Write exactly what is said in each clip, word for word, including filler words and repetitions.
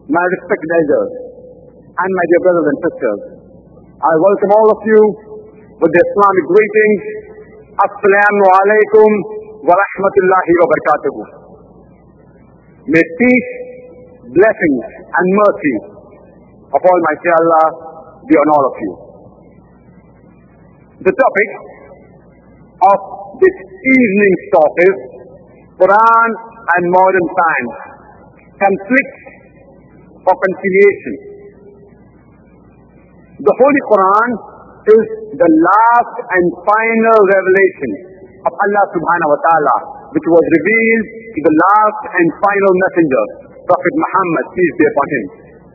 my respected elders, and my dear brothers and sisters, I welcome all of you with the Islamic greetings. Assalamu alaikum wa rahmatullahi wa barakatuhu. May peace, blessings and mercy of Almighty Allah be on all of you. The topic of this evening's talk is Quran and modern science, conflicts or conciliation. The Holy Quran is the last and final revelation of Allah subhanahu wa ta'ala, which was revealed to the last and final messenger, Prophet Muhammad, peace be upon him.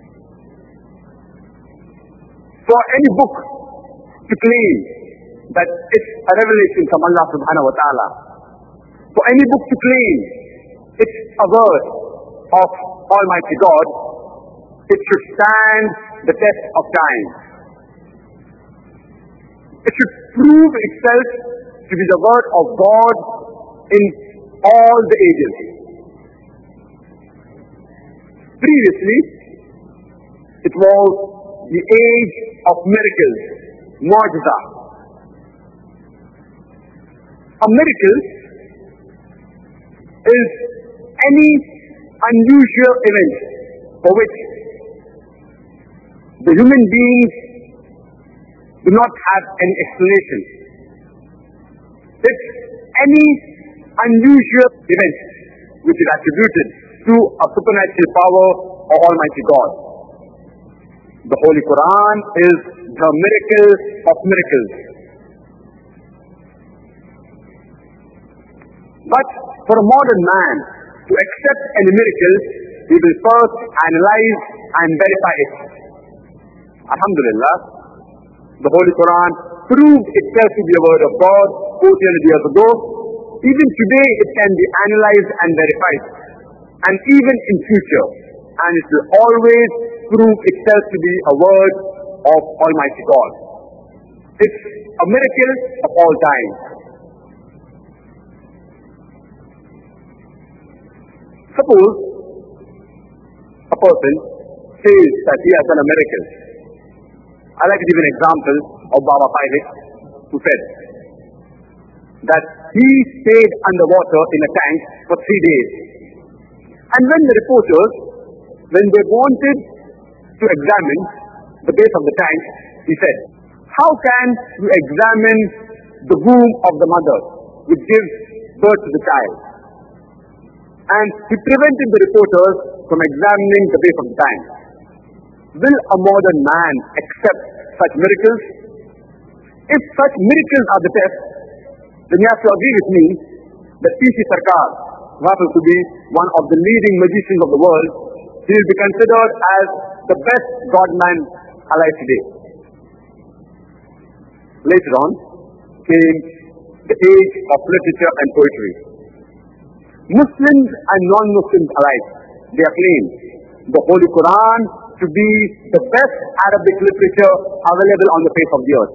For any book to claim that it's a revelation from Allah subhanahu wa ta'ala, for any book to claim it's a word of Almighty God, it should stand the test of time. It should prove itself to be the word of God in all the ages. Previously, it was the age of miracles, mu'jiza. A miracle is any unusual event for which the human beings do not have any explanation. It's any unusual event which is attributed to a supernatural power of Almighty God. The Holy Quran is the miracle of miracles. But for a modern man to accept any miracle, he will first analyze and verify it. Alhamdulillah, the Holy Quran proved itself to be a word of God four hundred years ago. Even today it can be analyzed and verified, and even in future, and it will always prove itself to be a word of Almighty God. It's a miracle of all time. Suppose a person says that he has done a miracle. I like to give an example of Baba Pilot, who said that he stayed underwater in a tank for three days. And when the reporters, when they wanted to examine the base of the tank, he said, "How can you examine the womb of the mother which gives birth to the child?" And he prevented the reporters from examining the base of the tank. Will a modern man accept such miracles? If such miracles are the test, then you have to agree with me that P C Sarkar, who happens to be one of the leading magicians of the world, he will be considered as the best God-man alive today. Later on came the age of literature and poetry. Muslims and non-Muslims alike, they acclaim the Holy Quran to be the best Arabic literature available on the face of the earth.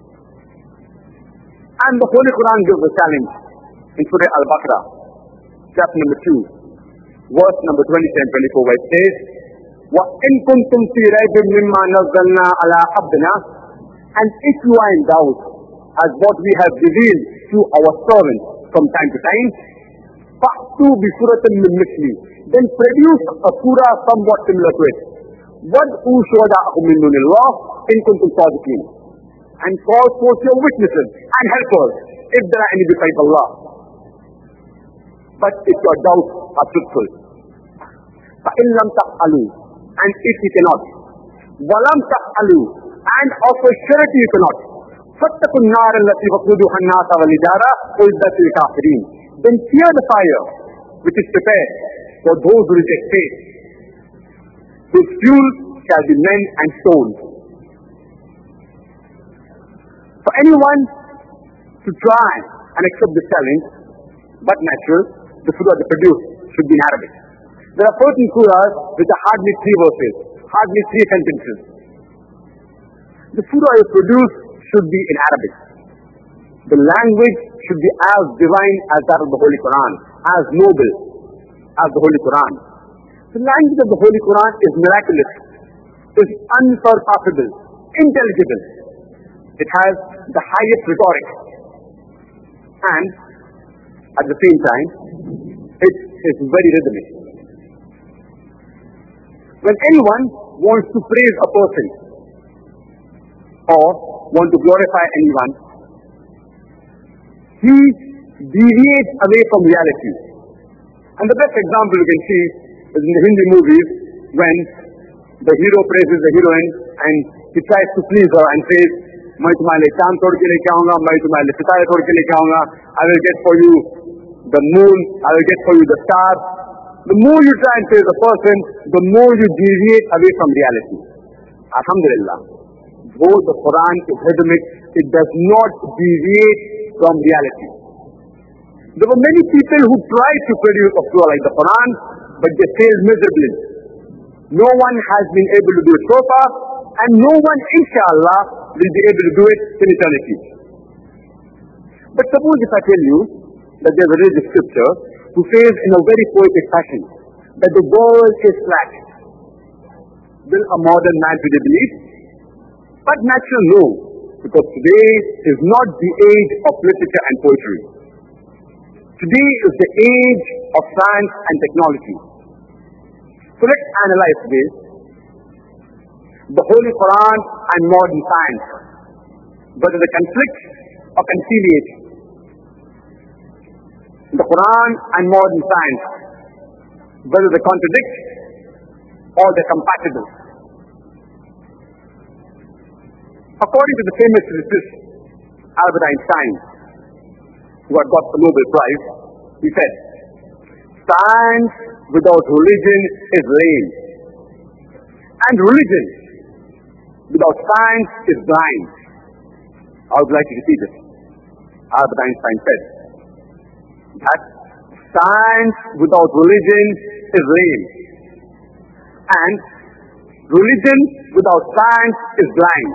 And the Holy Quran gives a challenge in Surah Al-Baqarah, chapter number two, verse number twenty-seven twenty-four, where it says, وَإِن كُنْتُمْ فِي رَيْبٍ مِّمَّا نَزَّلْنَا عَلَىٰ عَبْدِنَا, and if you are in doubt as what we have revealed to our servants from time to time, فَأْتُوا بِسُورَةٍ مِّن مِّثْلِهِ, then produce a surah somewhat similar to it. وَادْعُوا شُهَدَاءَكُم مِّن دُونِ اللَّهِ إِن كُنتُمْ صَادِقِينَ, and call forth your witnesses and helpers if there are any besides Allah. But if your doubts are truthful, فَإِن لَمْ تَفْعَلُوا, and if you cannot, وَلَمْ تَفْعَلُوا, and of a surety you cannot, فَاتَّقُوا النَّارَ الَّتِي وَقُودُهَا النَّاسُ وَالْحِجَارَةُ أُعِدَّتْ لِلْكَافِرِينَ, then fear the fire which is prepared for those who reject faith, whose fuel shall be men and stones. For anyone to try and accept this challenge, but natural, the surah they produce should be in Arabic. There are certain surahs which are hardly three verses, hardly three sentences. The surah you produce should be in Arabic. The language should be as divine as that of the Holy Quran, as noble as the Holy Quran. The language of the Holy Quran is miraculous, is unsurpassable, intelligible. It has the highest rhetoric, and at the same time, it is very rhythmic. When anyone wants to praise a person or want to glorify anyone, he deviates away from reality. And the best example you can see is in the Hindi movies, when the hero praises the heroine and he tries to please her and says, मैं तुम्हारे लिए चांद तोड़ के लेके आऊंगा, मैं तुम्हारे लिए सितारे तोड़ के लेके आऊंगा, I will get for you the moon, I will get for you the stars. The more you try and praise a person, the more you deviate away from reality. Alhamdulillah, though the Quran is rhythmic, it does not deviate from reality. There were many people who tried to produce a surah like the Quran, but they failed miserably. No one has been able to do it so far, and no one, inshallah, will be able to do it in eternity. But suppose if I tell you that there is a religious scripture who says in a very poetic fashion that the world is flat. Will a modern man today believe? But natural, no, because today is not the age of literature and poetry. Today is the age of science and technology. So let's analyze this. The Holy Quran and modern science, whether they conflict or conciliate. The Quran and modern science, whether they contradict or they're compatible. According to the famous physicist Albert Einstein, who had got the Nobel Prize, he said, science without religion is lame, and religion without science is blind. I would like to repeat it. Albert Einstein said that science without religion is lame, and religion without science is blind.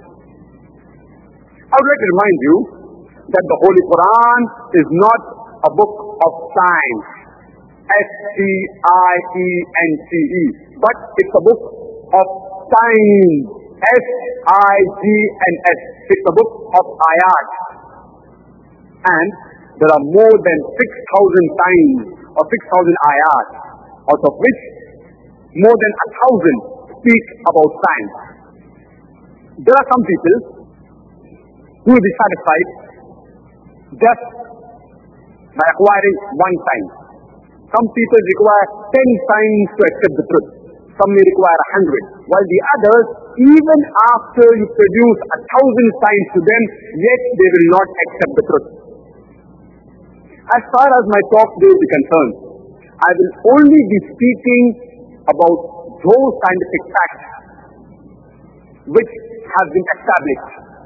I would like to remind you that the Holy Quran is not a book of science, S T I E N C E, but it's a book of signs, S I G N S. It's a book of ayat. And there are more than six thousand signs or six thousand ayat, out of which more than a thousand speak about science. There are some people who will be satisfied just by acquiring one sign. Some people require ten signs to accept the truth. Some may require a hundred. While the others, even after you produce a thousand signs to them, yet they will not accept the truth. As far as my talk today is concerned, I will only be speaking about those scientific facts which have been established.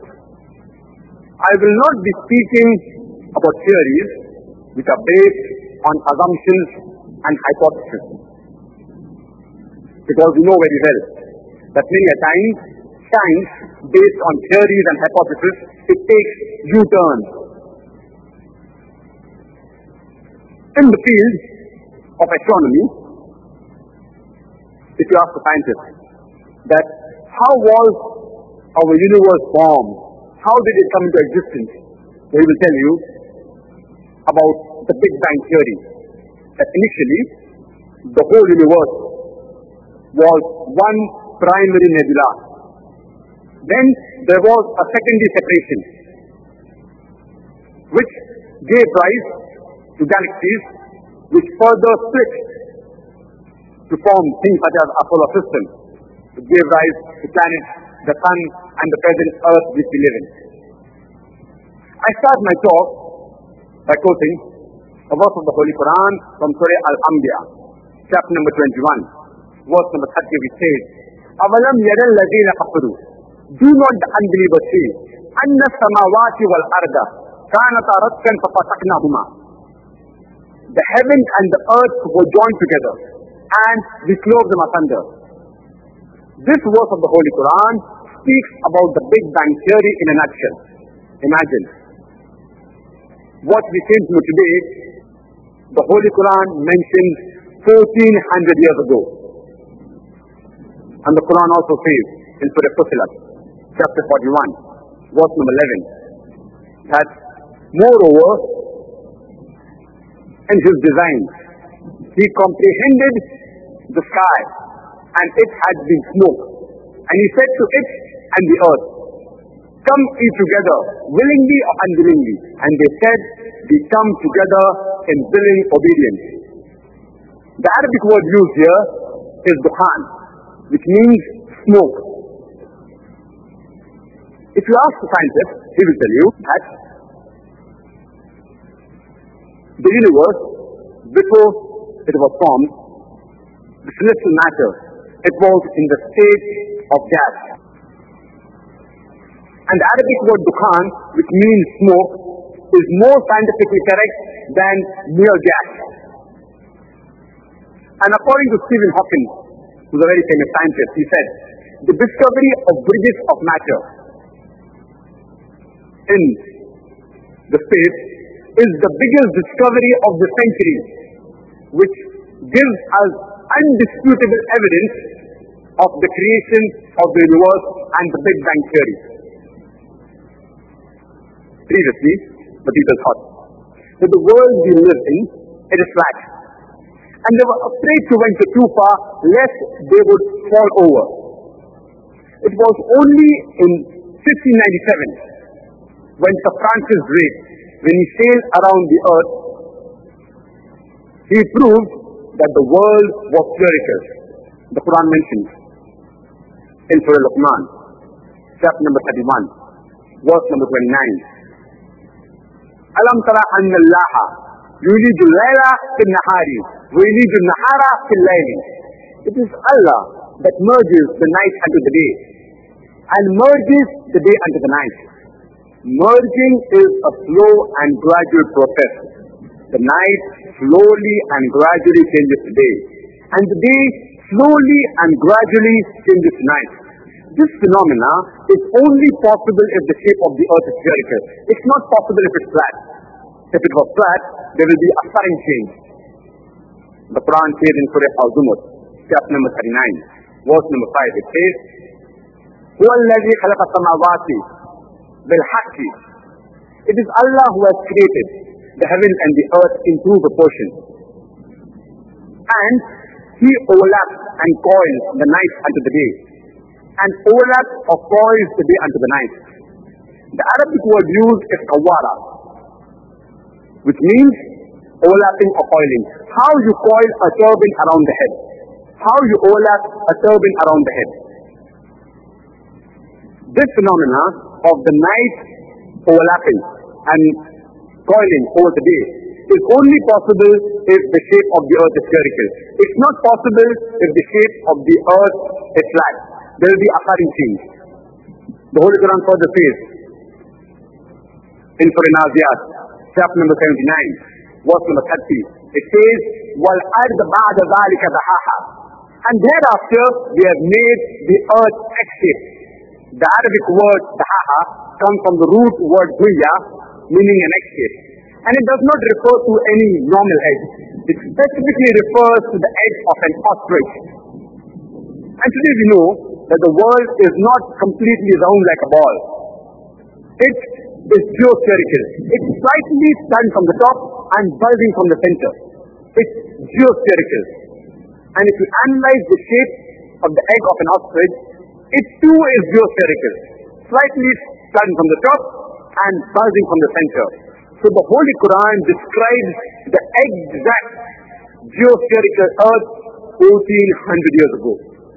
I will not be speaking about theories which are based on assumptions and hypotheses. Because we know very well that many a time, science based on theories and hypotheses, it takes U-turns. In the field of astronomy, if you ask a scientist that how was our universe formed, how did it come into existence, they will tell you about the Big Bang theory, that initially the whole universe was one primary nebula. Then there was a secondary separation, which gave rise to galaxies, which further split to form things such as our solar system. It gave rise to planets, the sun, and the present earth which we live in. I start my talk by quoting a verse of the Holy Quran from Surah Al-Anbiya, chapter number twenty-one, verse number thirty, which says, أَوَلَمْ يَرَ الَّذِينَ كَفَرُوا. Do not the unbelievers see أَنَّ السَّمَاوَاتِ وَالْأَرْضَ كَانَتَا رَتْقًا فَفَتَقْنَاهُمَا. The heaven and the earth were joined together, and we clove them asunder. This verse of the Holy Quran speaks about the Big Bang theory in a nutshell. Imagine what we came to know today. The Holy Quran mentions fourteen hundred years ago. And the Quran also says in Surah Fussilat, chapter forty-one, verse number eleven, that moreover, in His design, He comprehended the sky, and it had been smoke. And He said to it and the earth, come ye together, willingly or unwillingly. And they said, we come together in willing obedience. The Arabic word used here is dukhan, which means smoke. If you ask the scientist, he will tell you that the universe, before it was formed, the celestial matter, it was in the state of gas. And the Arabic word dukhan, which means smoke, is more scientifically correct than mere gas. And according to Stephen Hawking, who's a very famous scientist, he said, the discovery of bridges of matter in the space is the biggest discovery of the century, which gives us undisputable evidence of the creation of the universe and the Big Bang theory. Previously, the people thought that the world we live in, it is flat. And they were afraid to venture too far, lest they would fall over. It was only in fifteen ninety-seven, when Sir Francis Drake, when he sailed around the earth, he proved that the world was spherical. The Quran mentions in Surah Luqman, chapter number thirty-one, verse number twenty-nine. Alam tara anna Allaha yuliju al-layla fil nahari wa yuliju al-nahara fil layli. It is Allah that merges the night unto the day and merges the day unto the night. Merging is a slow and gradual process. The night slowly and gradually changes to day, and the day slowly and gradually changes to night. This phenomena is only possible if the shape of the earth is spherical. It's not possible if it's flat. If it was flat, there will be a sudden change. The Quran says in Surah Al-Zumar, chapter number thirty-nine, verse number five, it says, هُوَ الَّذِي خَلَقَ السَّمَاوَاتِ بِالْحَقِّ. It is Allah who has created the heavens and the earth in true proportion. And He overlaps and coils the night unto the day, and overlaps or coils the day unto the night. The Arabic word used is kawara, which means overlapping or coiling. How you coil a turban around the head. How you overlap a turban around the head. This phenomena of the night overlapping and coiling over the day is only possible if the shape of the earth is spherical. It's not possible if the shape of the earth is flat. There will be a sudden change. The Holy Quran further says in Surah Naziyat, chapter number seventy-nine, verse number thirty, it says, وَالْأَرْضَ بَعْدَ ذَلِكَ دَحَاهَا. And thereafter we have made the earth egg-shaped. The Arabic word dahaha comes from the root word huya, meaning an egg shape. And it does not refer to any normal egg. It specifically refers to the egg of an ostrich. And today we know that the world is not completely round like a ball. It is geospherical. It's slightly slanted from the top and bulging from the center. It's geospherical. And if you analyze the shape of the egg of an ostrich, it too is geospherical, slightly slanted from the top and bulging from the center. So the Holy Quran describes the exact geospherical earth fourteen hundred years ago.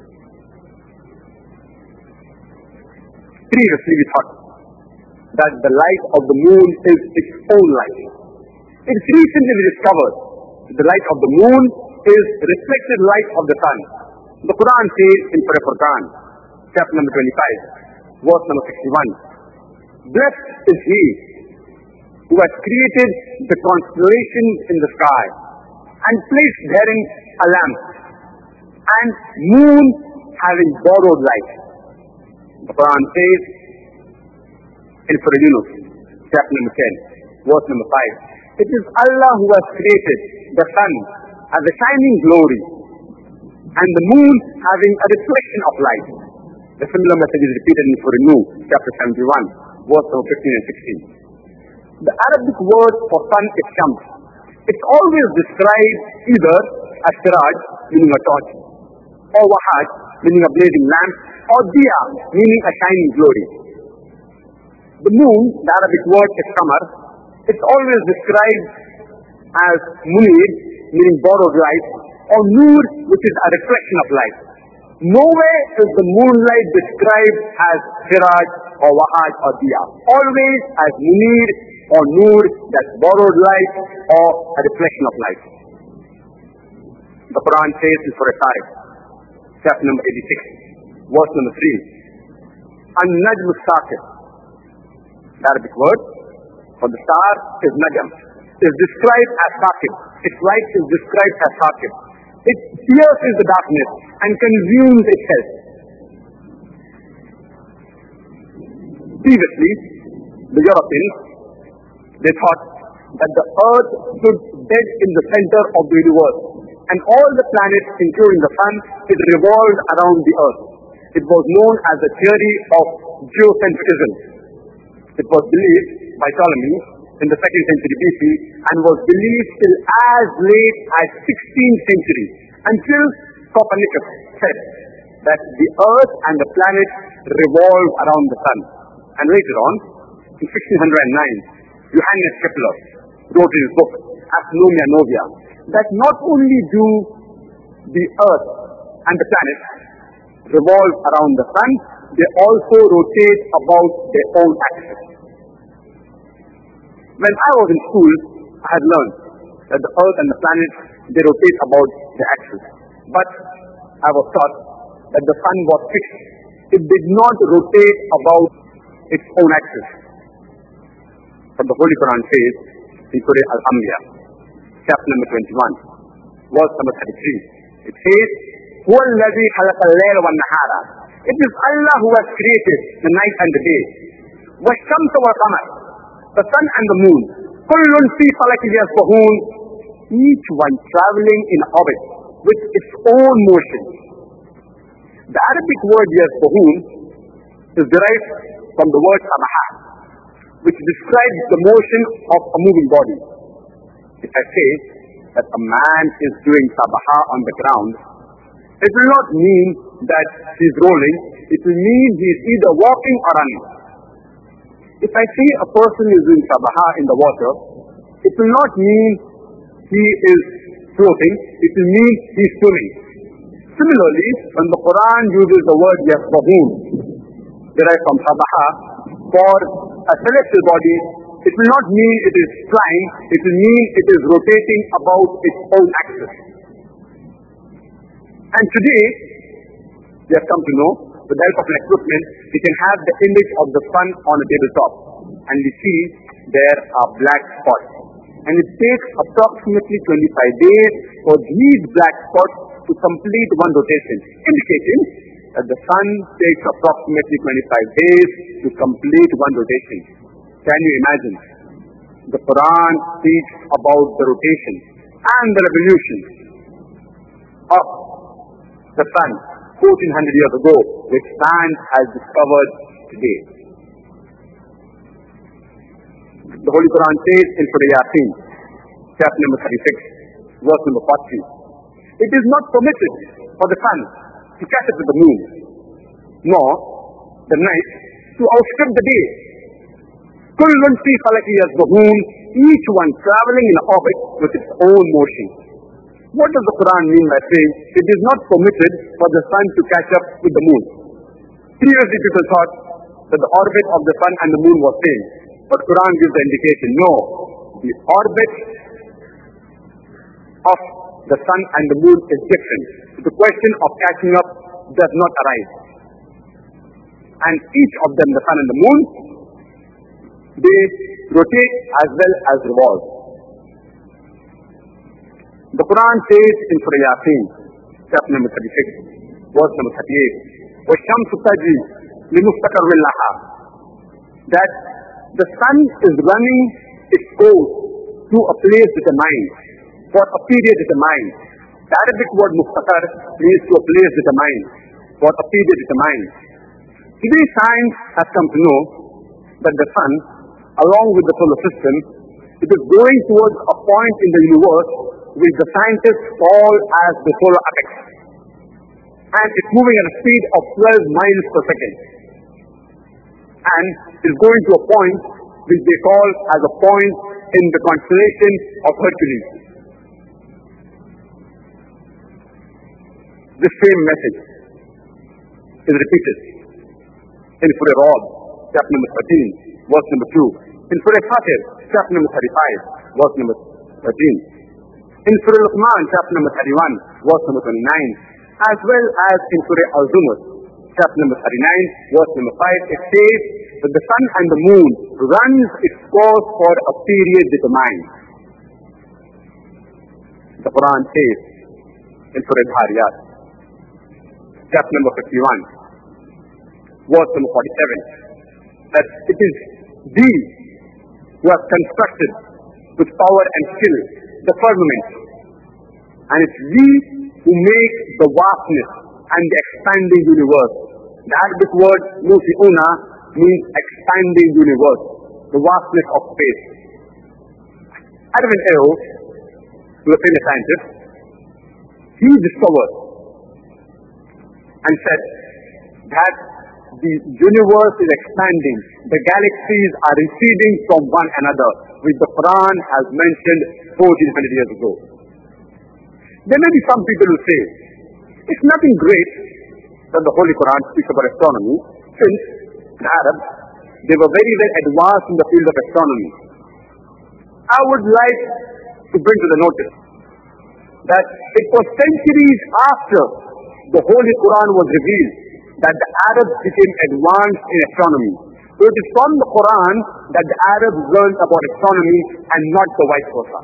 Previously we thought that the light of the moon is its own light. It's recently discovered that the light of the moon is reflected light of the sun. The Quran says in Surah Furqan, chapter number twenty-five, verse number sixty-one, blessed is he who has created the constellations in the sky and placed therein a lamp, and moon having borrowed light. The Quran says in Surah Yunus, chapter number ten, verse number five, it is Allah who has created the sun as a shining glory, and the moon having a reflection of light. The similar message is repeated in Surah Nuh, chapter seventy-one, verse number fifteen and sixteen. The Arabic word for sun is Shams. It's always described either as Siraj, meaning a torch, or Wahaj, meaning a blazing lamp, or Diya, meaning a shining glory. The moon, the Arabic word is Qamar. It's always described as Munir, meaning borrowed light, or Nur, which is a reflection of light. Nowhere is the moonlight described as Siraj or Wahaj or Diya. Always as Munir or Nur, that's borrowed light or a reflection of light. The Quran says in Surah Tariq, chapter number eighty-six, verse number three, An-Najm al-Saqib. The Arabic word for the star is Najm. Is described as Saqib. Its light is described as Saqib. It pierces the darkness and consumes itself. Previously, the Europeans, they thought that the earth stood dead in the center of the universe, and all the planets, including the sun, it revolved around the earth. It was known as the theory of geocentrism. It was believed by Ptolemy in the second century B C and was believed till as late as sixteenth century, until Copernicus said that the earth and the planets revolve around the sun. And later on, in sixteen oh nine, Johannes Kepler wrote in his book, Astronomia Novia, that not only do the earth and the planets revolve around the sun, they also rotate about their own axis. When I was in school, I had learned that the earth and the planets, they rotate about the axis. But I was taught that the sun was fixed. It did not rotate about its own axis. But the Holy Quran says in Surah Al-Anbiya, chapter number twenty-one, verse number thirty-three, it says, هُوَ الَّذِي خَلَقَ اللَّيْلَ وَالنَّهَارَ. It is Allah who has created the night and the day. وَالشَّمْسَ وَالْقَمَرَ. The sun and the moon. كُلٌّ فِي فَلَكٍ يَسْبَحُونَ. Each one traveling in orbit with its own motion. The Arabic word yasbahun is derived from the word sabaha, which describes the motion of a moving body. If I say that a man is doing sabaha on the ground, it will not mean that he is rolling. It will mean he is either walking or running. If I say a person is doing sabaha in the water, it will not mean he is floating. It will mean he is swimming. Similarly, when the Quran uses the word yasbahun, derived from sabaha, for a celestial body, it will not mean it is flying. It will mean it is rotating about its own axis. And today, we have come to know, with the help of an equipment, we can have the image of the sun on a tabletop. And we see there are black spots. And it takes approximately twenty-five days for these black spots to complete one rotation, indicating that the sun takes approximately twenty-five days to complete one rotation. Can you imagine? The Quran speaks about the rotation and the revolution of the sun fourteen hundred years ago, which science has discovered today. The Holy Quran says in Surah Yasin, chapter number thirty-six, verse number forty, it is not permitted for the sun to catch up with the moon, nor the night to outstrip the day. Kullun fi falaki yasbahun, each one traveling in orbit with its own motion. What does the Quran mean by saying it is not permitted for the sun to catch up with the moon? Previously people thought that the orbit of the sun and the moon was same. But Quran gives the indication, no, the orbit of the sun and the moon is different. The question of catching up does not arise. And each of them, the sun and the moon, they rotate as well as revolve. The Quran says in Surah Yasin, chapter number thirty-six, verse number thirty-eight, وَالشَّمْسُ تَجْرِي لِمُسْتَقَرٍّ لَهَا, that the sun is running its course to a place determined. for a period determined. The Arabic word mustaqar means to a place determined, for a period determined. Today science has come to know that the sun, along with the solar system, it is going towards a point in the universe which the scientists call as the solar apex. And it's moving at a speed of twelve miles per second. And is going to a point which they call as a point in the constellation of Hercules. This same message is repeated in Surah Ra'd, chapter number thirteen, verse number two. In Surah Fatir, chapter number thirty-five, verse number thirteen. In Surah Luqman, chapter number thirty-one, verse number twenty-nine. As well as in Surah Al-Zumar, chapter number thirty-nine, verse number five, it says that the sun and the moon runs its course for a period determined. The Quran says in Surah Dhariyat, chapter number fifty-one, verse number forty-seven, that it is these who have constructed with power and skill the firmament, and it's we who make the vastness and the expanding universe. The Arabic word musi'una means expanding universe, the vastness of space. Edwin Hale, who was a famous scientist, he discovered and said that the universe is expanding, the galaxies are receding from one another, which the Quran has mentioned fourteen hundred years ago. There may be some people who say, it's nothing great that the Holy Quran speaks about astronomy, since the Arabs, they were very well advanced in the field of astronomy. I would like to bring to the notice that it was centuries after the Holy Quran was revealed that the Arabs became advanced in astronomy. So it is from the Quran that the Arabs learned about astronomy and not the vice versa.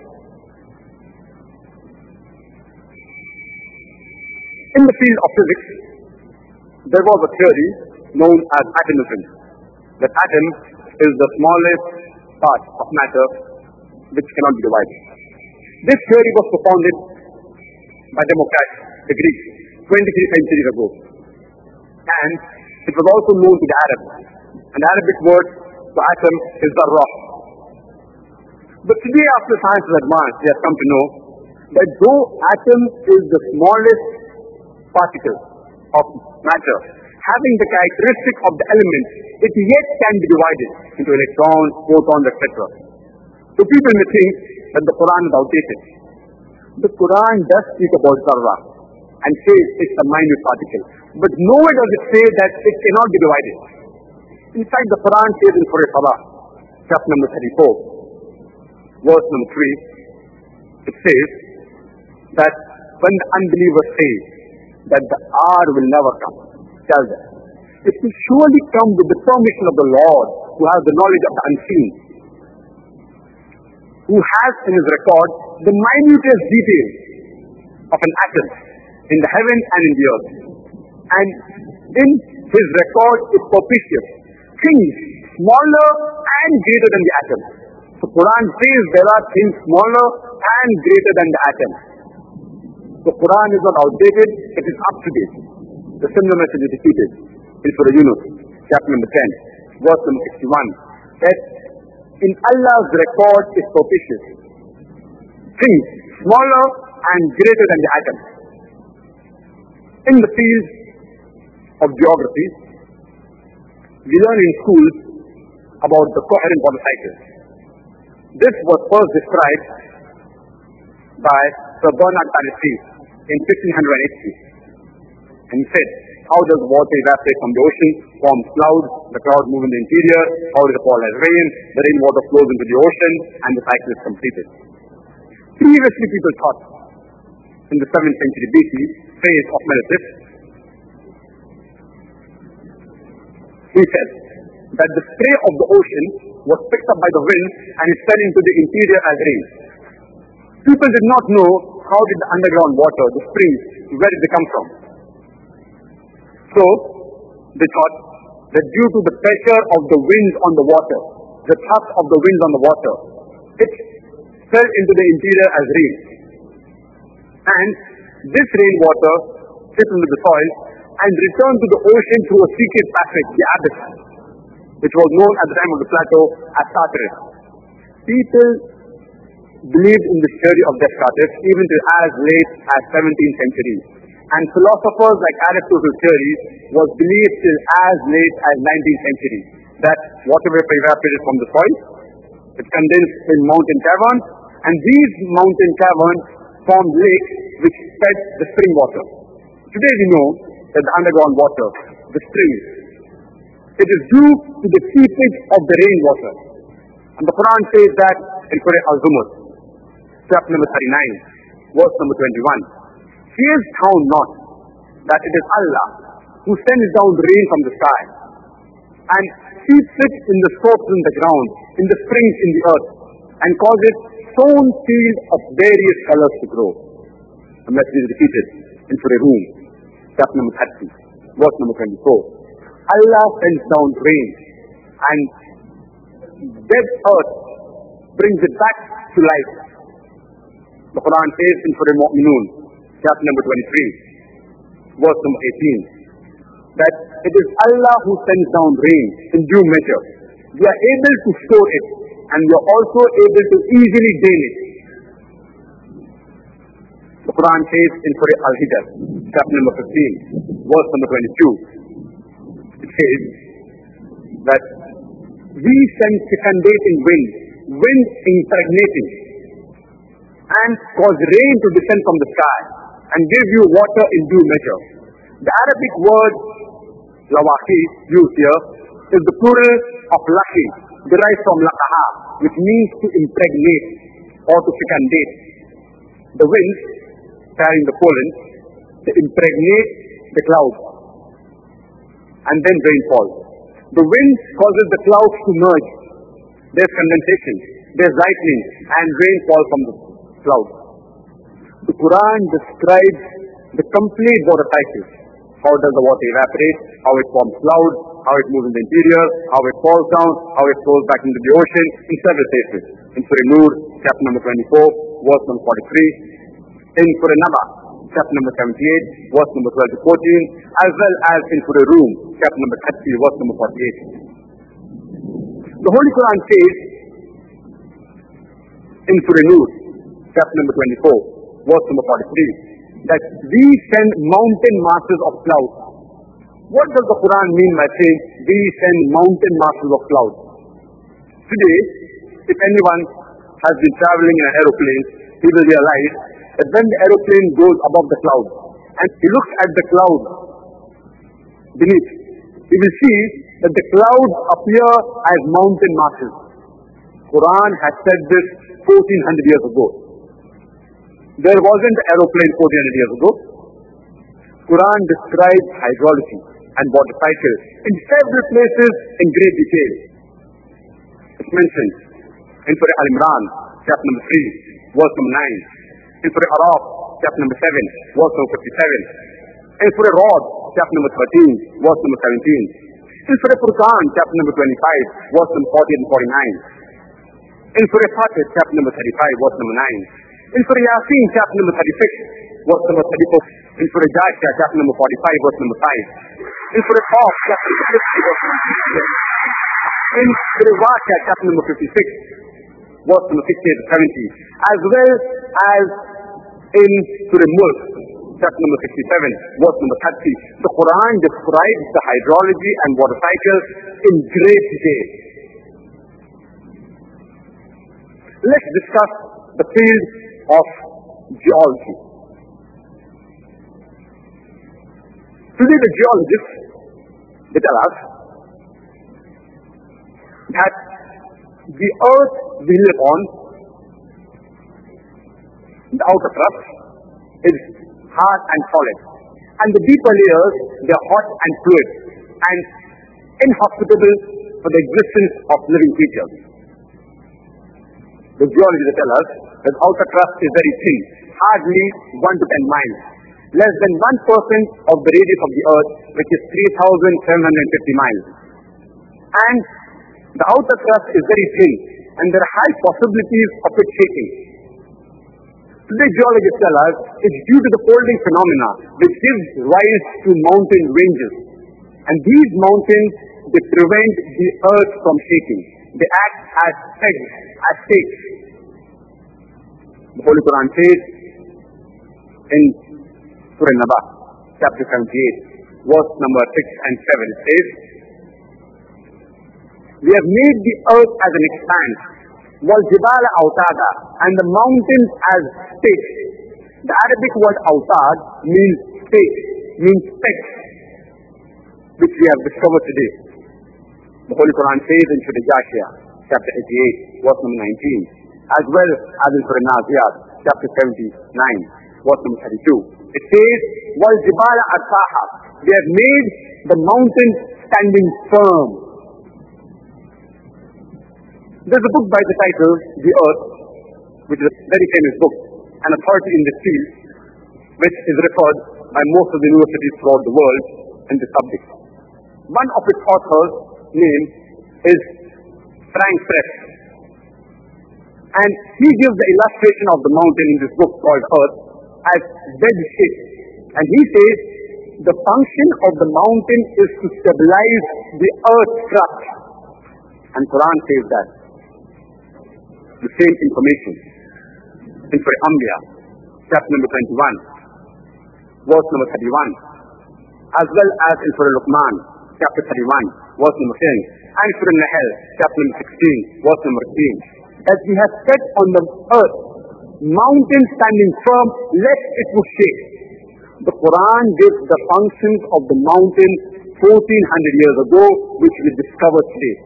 In the field of physics, there was a theory known as atomism. That atom is the smallest part of matter which cannot be divided. This theory was propounded by Democritus, the Greeks, twenty-three centuries ago. And it was also known to the Arabs. And the Arabic word for atom is zarrah. But today, after science has advanced, they have come to know that though atom is the smallest particle of matter, having the characteristic of the element, it yet can be divided into electrons, photons, et cetera. So people may think that the Quran is outdated. The Quran does speak about zarrah and says it's a minute particle. But nowhere does it say that it cannot be divided. In fact, the Quran says in Surah Salah, chapter number thirty-four, verse number three, it says that when the unbelievers say that the hour will never come, tell them, it will surely come with the permission of the Lord, who has the knowledge of the unseen, who has in his record the minutest details of an atom in the heaven and in the earth. And in his record is propitious things smaller and greater than the atom. So Quran says there are things smaller and greater than the atom. The Quran is not outdated, it is up to date. The similar message is repeated in Surah Yunus, chapter number ten, verse number sixty-one, that in Allah's record is propitious things smaller and greater than the atom. In the field of geography, we learn in schools about the coherent water cycle. This was first described by Sir Bernard Palissy in fifteen eighty. And he said, how does water evaporate from the ocean, forms clouds, the clouds move in the interior, how does it fall as rain, the rainwater flows into the ocean, and the cycle is completed. Previously people thought, in the seventh century B C, phase of Melissus, he said that the spray of the ocean was picked up by the wind and it fell into the interior as rain. People did not know how did the underground water, the springs, where did they come from. So, they thought that due to the pressure of the winds on the water, the thrust of the winds on the water, it fell into the interior as rain. And this rainwater sits into the soil and returns to the ocean through a secret passage, the abyss, which was known at the time of the plateau as Tartarus. People believed in the theory of Descartes even to as late as seventeenth century. And philosophers like Aristotle's theory was believed till as late as nineteenth century, that water vapor evaporated from the soil, it condensed in mountain caverns, and these mountain caverns formed lakes which fed the spring water. Today we know that the underground water, the springs, it is due to the seepage of the rainwater. And the Quran says that in Surah Al-Zumar, chapter number thirty-nine, verse number twenty-one. Seest thou not that it is Allah who sends down rain from the sky and seeps it in the sources in the ground, in the springs in the earth, and causes sown field of various colors to grow. And that is repeated in Surah Rum, chapter number thirty, verse number twenty-four. Allah sends down rain and dead earth brings it back to life. The Quran says in Surah Mu'minun, chapter number twenty-three, verse number eighteen, that it is Allah who sends down rain in due measure. We are able to store it, and we are also able to easily drain it. The Quran says in Surah Al-Hijr, chapter number fifteen, verse number twenty-two, it says that we send fecundating wind, wind impregnating, and cause rain to descend from the sky, and give you water in due measure. The Arabic word lawaki used here is the plural of laki, derived from laqaha, which means to impregnate or to fecundate. The winds carrying the pollen, they impregnate the clouds, and then rain falls. The wind causes the clouds to merge. There's condensation, there's lightning, and rain falls from the clouds. The Quran describes the complete water cycle. How does the water evaporate, how it forms clouds, how it moves in the interior, how it falls down, how it flows back into the ocean, in several places. In Surah Nur, chapter number twenty-four, verse number forty-three. In Surah Naba, chapter number seventy-eight, verse number twelve to fourteen, as well as in Surah Rum, chapter number thirty, verse number forty-eight. The Holy Quran says in Surah Nur, chapter number twenty-four, verse number forty-three, that we send mountain masses of clouds. What does the Quran mean by saying we send mountain masses of clouds? Today, if anyone has been traveling in an aeroplane, he will realize that when the aeroplane goes above the clouds and he looks at the clouds beneath, he will see that the clouds appear as mountain masses. Quran has said this fourteen hundred years ago. There wasn't an aeroplane fourteen hundred years ago. Quran describes hydrology and water cycles in several places in great detail. It's mentioned in Surah Al-Imran, chapter number three, verse number nine. In Surah Araf, chapter number seven, verse number fifty-seven. In Surah Ra'd, chapter number thirteen, verse number seventeen. In Surah Furqan, chapter number twenty-five, verse number forty and forty-nine. In Surah Fatir, chapter number thirty-five, verse number nine. In Surah Yasin, chapter number thirty-six, verse number thirty-four. In Surah Jashia, chapter number forty-five, verse number five. In Surah Qaf, chapter number fifty, verse number fifty-six. In Surah Waqiah, chapter number fifty-six, verse number sixty-eight to seventy. As well as in Surah Mulk, chapter number sixty-seven, verse number thirty. The Quran describes the hydrology and water cycle in great detail. Let's discuss the field of geology. Today the geologists, they tell us that the earth we live on, the outer crust, is hard and solid. And the deeper layers, they are hot and fluid and inhospitable for the existence of living creatures. The geologists they tell us that the outer crust is very thin, hardly one to ten miles. Less than one percent of the radius of the earth, which is three thousand seven hundred fifty miles. And the outer crust is very thin, and there are high possibilities of it shaking. Today geologists tell us it's due to the folding phenomena which gives rise to mountain ranges. And these mountains, they prevent the earth from shaking. They act as pegs, as stakes. The Holy Quran says in Surah Naba, chapter seventy-eight, verse number six and seven, it says, we have made the earth as an expanse, وَالْجِبَالَ أَوْتَادًا, and the mountains as stakes. The Arabic word awtad means stakes, means pegs, which we have discovered today. The Holy Quran says in Surah Jashiyah, chapter eighty-eight, verse number nineteen, as well as in Surah Naziyat, chapter seventy-nine, verse number thirty-two. It says, وَالْجِبَالَ أَرْسَاهَا, we have made the mountains standing firm. There's a book by the title, The Earth, which is a very famous book, an authority in this field, which is referred by most of the universities throughout the world in this subject. One of its authors' name is Frank Press. And he gives the illustration of the mountain in this book called Earth as wedge-shaped. And he says the function of the mountain is to stabilize the earth's crust. And Quran says that. The same information in Surah Anbiya, chapter number twenty-one, verse number thirty-one, as well as in Surah Luqman, chapter thirty-one, verse number ten, and Surah Nahl, chapter number sixteen, verse number eighteen, that we have set on the earth mountains standing firm, lest it would shake. The Quran gives the functions of the mountain fourteen hundred years ago, which we discovered today.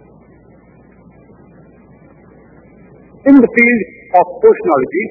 In the field of oceanology,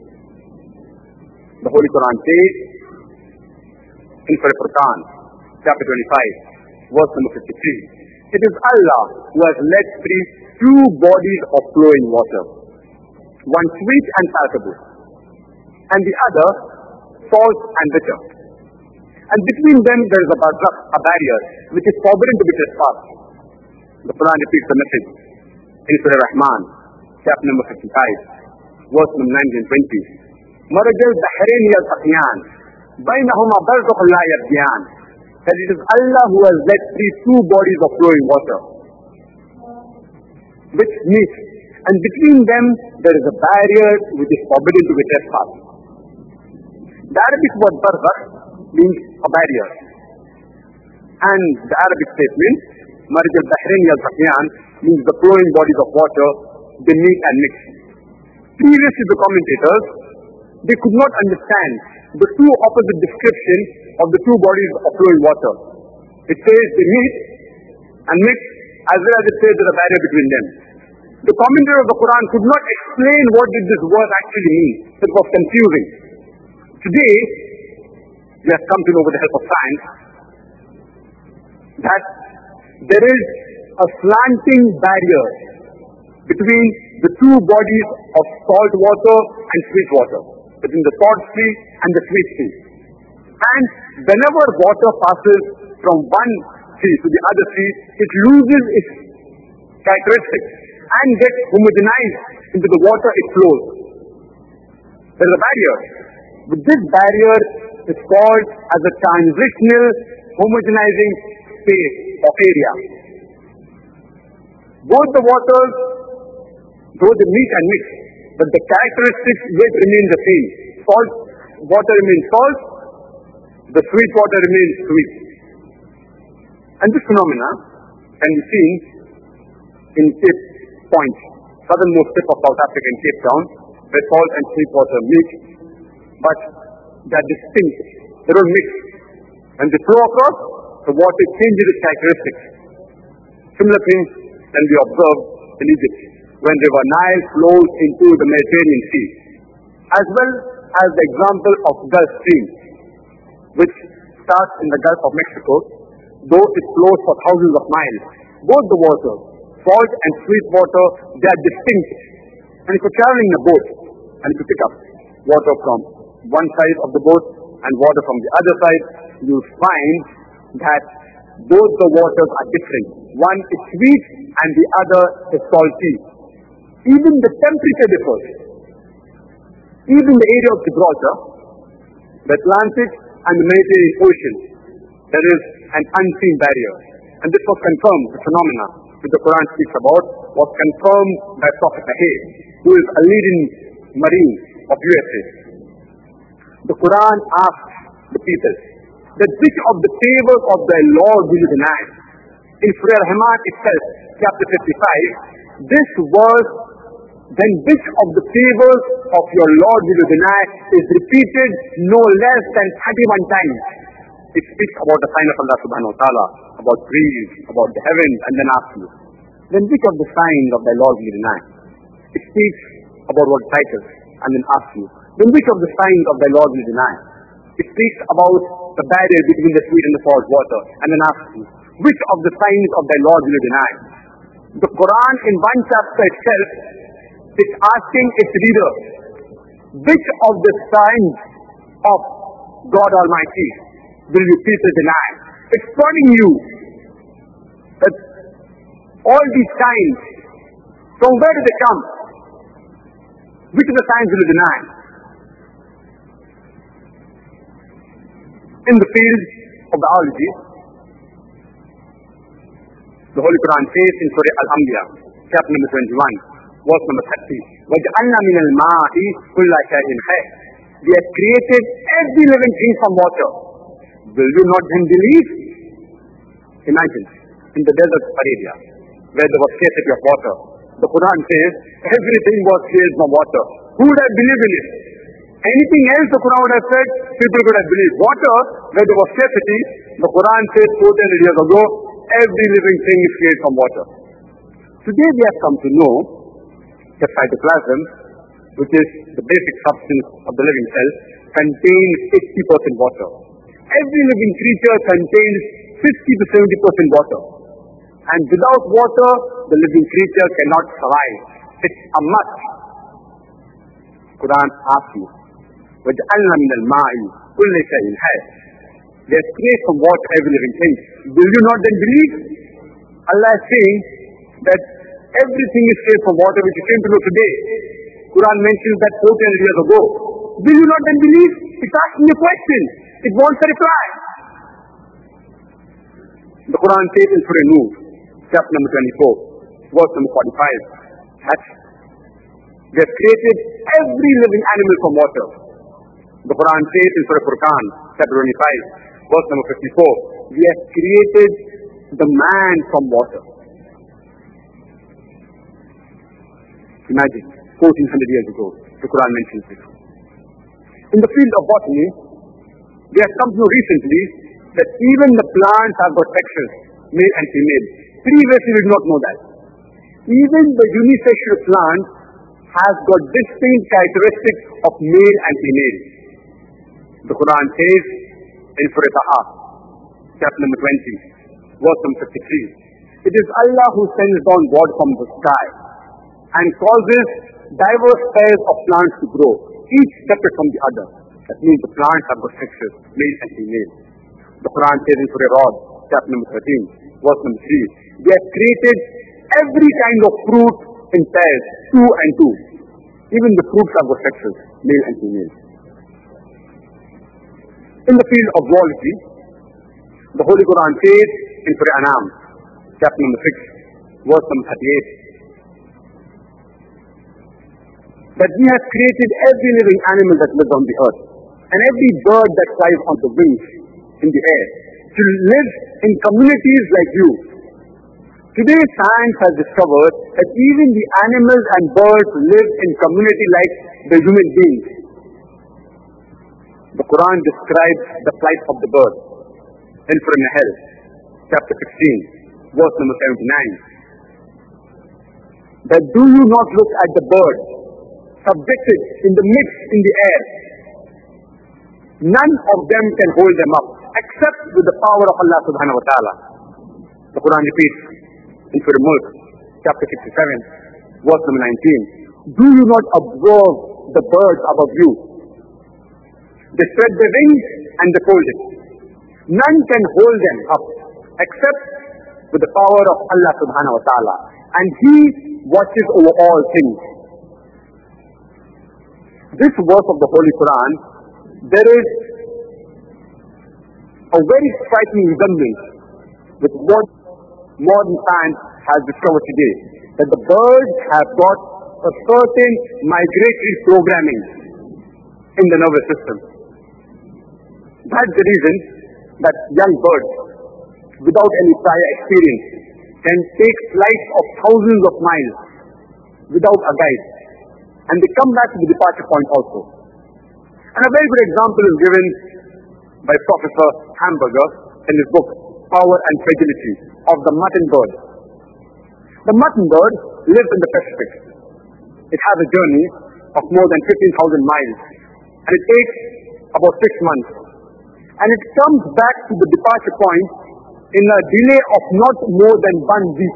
the Holy Quran says in Surah Furqan, chapter twenty-five, verse number fifty-three, it is Allah who has let free two bodies of flowing water, one sweet and palatable, and the other salt and bitter. And between them there is a barzakh, a barrier, which is forbidden to be trespassed. The Quran repeats the message in Surah Rahman, chapter number fifty-five, verse number nineteen and twenty. مَرَجَ الْبَحْرَيْنِ يَلْتَقِيَانِ بَيْنَهُمَا بَرْزَخٌ لَا يَبْغِيَانِ, that it is Allah who has let free two bodies of flowing water, which meet, and between them there is a barrier which is forbidden to be trespassed. The Arabic word barzakh means a barrier, and the Arabic statement مَرَجَ الْبَحْرَيْنِ يَلْتَقِيَانِ means the flowing bodies of water, they meet and mix. Previously the commentators, they could not understand the two opposite descriptions of the two bodies of flowing water. It says they meet and mix, as well as it says there's a barrier between them. The commentator of the Quran could not explain what did this word actually mean. It was confusing. Today, we have come to know with the help of science that there is a slanting barrier between the two bodies of salt water and sweet water, between the salt sea and the sweet sea. And whenever water passes from one sea to the other sea, it loses its characteristics and gets homogenized into the water it flows. There is a barrier. But this barrier is called as a transitional homogenizing space or area. Both the waters, though they meet and mix, but the characteristics yet remain the same. Salt water remains salt, the sweet water remains sweet. And this phenomena can be seen in Cape Point, southernmost tip of South Africa in Cape Town, where salt and sweet water meet, but they are distinct. They don't mix. When they flow across, the water changes its characteristics. Similar things can be observed in Egypt, when River Nile flows into the Mediterranean Sea, as well as the example of Gulf Stream, which starts in the Gulf of Mexico, though it flows for thousands of miles. Both the waters, salt and sweet water, they are distinct. And if you're traveling in a boat, and if you pick up water from one side of the boat and water from the other side, you'll find that both the waters are different. One is sweet and the other is salty. Even the temperature differs. even the area of Gibraltar, the Atlantic and the Mediterranean Ocean, there is an unseen barrier. And this was confirmed, the phenomena which the Quran speaks about, was confirmed by Prophet Ahad, who is a leading marine of U S A. The Quran asks the people that which of the favors of their Lord will you deny? In Surah Rahman itself, chapter fifty-five, this verse, then which of the favors of your Lord will you deny, is repeated no less than thirty-one times. It speaks about the sign of Allah subhanahu wa ta'ala, about trees, about the heavens, and then asks you, then which of the signs of thy Lord will you deny? It speaks about what titles, and then asks you, then which of the signs of thy Lord will you deny? It speaks about the barrier between the sweet and the salt water, and then asks you, which of the signs of thy Lord will you deny? The Quran in one chapter itself is asking its reader, which of the signs of God Almighty will you people deny? It's telling you that all these signs, from where do they come? Which of the signs will you deny? In the field of biology, the Holy Quran says in Surah Al-Anbiya, chapter number twenty-one, verse number thirty, وَجَعَلْنَا مِنَ الْمَاءِ كُلَّ شَيْءٍ حَيٍّ. We have created every living thing from water. Will you not then believe? Imagine, in the desert of Arabia, where there was scarcity of water, the Quran says everything was created from water. Who would have believed in it? Anything else the Quran would have said, people could have believed. Water, where there was scarcity, the Quran says four hundred years ago, every living thing is created from water. Today we have come to know that cytoplasm, which is the basic substance of the living cell, contains eighty percent water. Every living creature contains fifty to seventy percent water. And without water, the living creature cannot survive. It's a must. Quran asks you, وَجَعَلْنَا مِنَ الْمَاءِ كُلَّ شَيْءٍ حَيٍّ. They have created from water every living thing. Will you not then believe? Allah is saying that everything is created from water, which you came to know today. Quran mentions that four hundred years ago. Will you not then believe? It's asking a question. It wants a reply. The Quran says in Surah Nuh, chapter number twenty-four, verse number forty-five, that they have created every living animal from water. The Quran says in Surah Furqan, chapter twenty-five, verse number fifty-four, we have created the man from water. Imagine, fourteen hundred years ago, the Quran mentions this. In the field of botany, we have come to know recently that even the plants have got sexes, male and female. Previously we did not know that. Even the unisexual plant has got distinct characteristics of male and female. The Quran says in Surah Taha, chapter number twenty, verse number fifty-three, it is Allah who sends down water from the sky and causes diverse pairs of plants to grow, each separate from the other. That means the plants have got sexes, male and female. The Quran says in Surah Ra'd, chapter number thirteen, verse number three, they have created every kind of fruit in pairs, two and two. Even the fruits have got sexes, male and female. In the field of zoology, the Holy Quran says in Surah An'am, chapter number six, verse number thirty-eight, that we have created every living animal that lives on the earth, and every bird that flies on the wings in the air, to live in communities like you. Today science has discovered that even the animals and birds live in community like the human beings. The Quran describes the flight of the bird in Surah Nahl, chapter sixteen, verse number seventy-nine. That do you not look at the bird subjected in the midst in the air? None of them can hold them up except with the power of Allah subhanahu wa ta'ala. The Quran repeats in Surah Mulk, chapter sixty-seven, verse number nineteen. Do you not observe the birds above you? They spread their wings and they fold it. None can hold them up except with the power of Allah subhanahu wa ta'ala. And He watches over all things. this verse of the Holy Quran, there is a very striking resemblance with what modern science has discovered today, that the birds have got a certain migratory programming in the nervous system. That's the reason that young birds, without any prior experience, can take flights of thousands of miles without a guide, and they come back to the departure point also. And a very good example is given by Professor Hamburger in his book Power and Fragility of the mutton bird. The mutton bird lives in the Pacific. It has a journey of more than fifteen thousand miles, and it takes about six months. And it comes back to the departure point in a delay of not more than one week.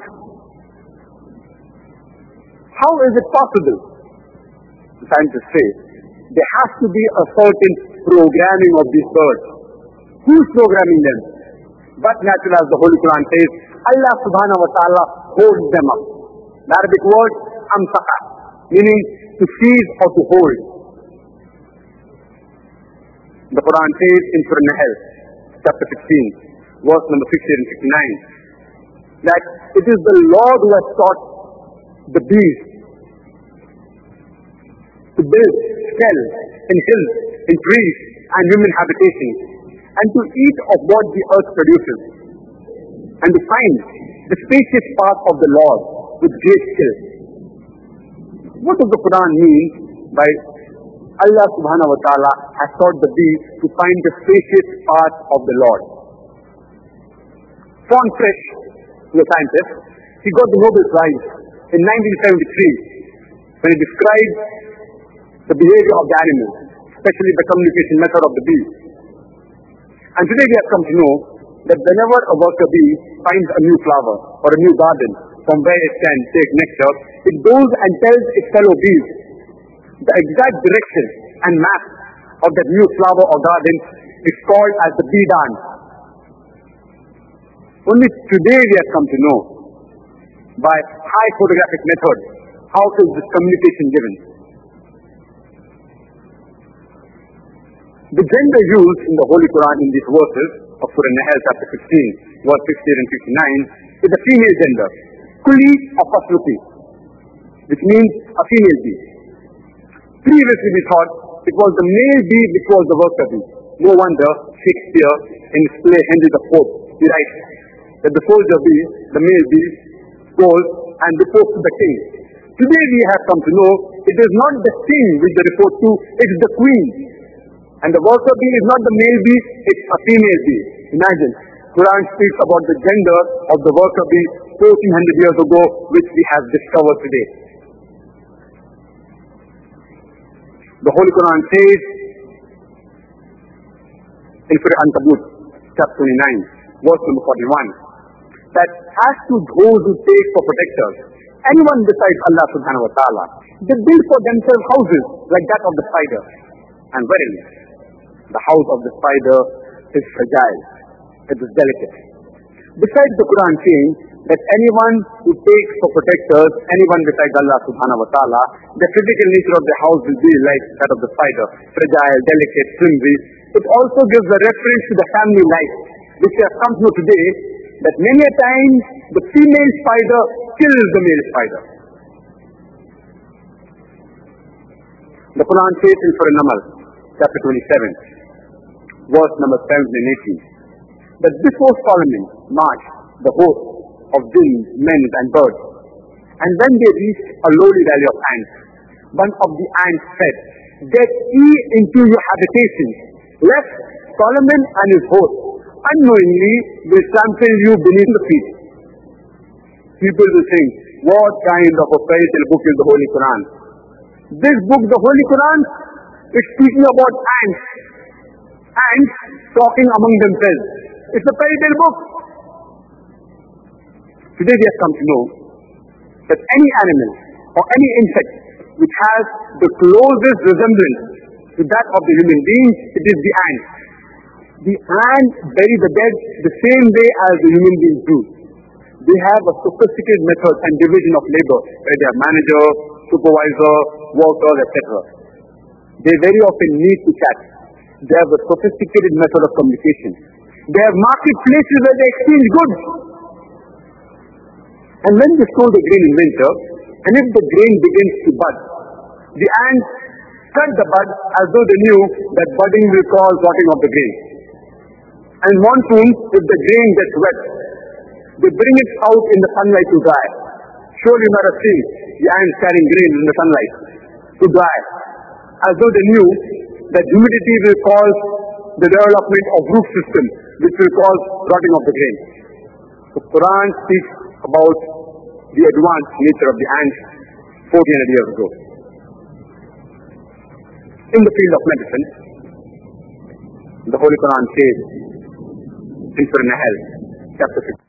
How is it possible? The scientists say there has to be a certain programming of these birds. Who is programming them? But natural, as the Holy Quran says, Allah subhanahu wa ta'ala holds them up. The Arabic word amsaka, meaning to seize or to hold. The Quran says in Surah Nahl, chapter sixteen, verse number sixty and sixty-nine, that it is the Lord who has taught the bees to build cells in hills, in trees, and human habitations, and to eat of what the earth produces, and to find the spacious path of the Lord with great skill. What does the Quran mean by Allah subhanahu wa ta'ala has taught the bee to find the spacious path of the Lord? John Frisch, the scientist, he got the Nobel Prize in nineteen seventy-three when he described the behavior of the animals, especially the communication method of the bee. And today we have come to know that whenever a worker bee finds a new flower or a new garden from where it can take nectar, it goes and tells its fellow bees the exact direction and map of that new flower or garden. Is called as the bee dance. Only today we have come to know by high photographic method how is this communication given. The gender used in the Holy Quran in these verses of Surah Nahl chapter sixteen, verse sixty and sixty-nine is the female gender, kuli or fasluti, which means a female bee. Previously we thought it was the male bee which was the worker bee. No wonder Shakespeare in his play Henry the Fourth, he writes that the soldier bee, the male bee, goes and reports to the king. Today we have come to know it is not the king which they report to, it is the queen. And the worker bee is not the male bee, it's a female bee. Imagine, Quran speaks about the gender of the worker bee fourteen hundred years ago, which we have discovered today. The Holy Quran says in Surah Ankabut, chapter twenty-nine, verse number forty-one, that as to those who take for protectors anyone besides Allah subhanahu wa ta'ala, they build for themselves houses like that of the spider. And verily, the house of the spider is fragile, it is delicate. Besides the Quran saying that anyone who takes for protectors anyone besides Allah subhanahu wa ta'ala, the physical nature of the house will be like that of the spider, fragile, delicate, flimsy. It also gives a reference to the family life, which we have come to know today, that many a time the female spider kills the male spider. The Quran says in Surah Namal, chapter twenty-seven, verse number seventeen and eighteen, that before Solomon marched the host of jinns, men and birds, and when they reached a lowly valley of ants, one of the ants said, "Get ye into your habitations, lest Solomon and his host unknowingly will trample you beneath the feet." People will think, what kind of a fairy tale book is the Holy Quran? This book, the Holy Quran, is speaking about ants. Ants talking among themselves. It's a fairy tale book. Today we have come to know that any animal or any insect which has the closest resemblance to that of the human being, it is the ant. The ant bury the dead the same way as the human beings do. They have a sophisticated method and division of labor, where they are manager, supervisor, workers, et cetera. they very often need to chat. They have a sophisticated method of communication. They have marketplaces where they exchange goods. And when they store the grain in winter, and if the grain begins to bud, the ants cut the bud as though they knew that budding will cause rotting of the grain. And monsoon, if the grain gets wet, they bring it out in the sunlight to dry. Surely you might have seen the ants carrying grain in the sunlight to dry, as though they knew that humidity will cause the development of root system, which will cause rotting of the grain. The Quran speaks about the advanced nature of the ants fourteen hundred years ago. In the field of medicine, the Holy Quran says in Surah Nahl, chapter six,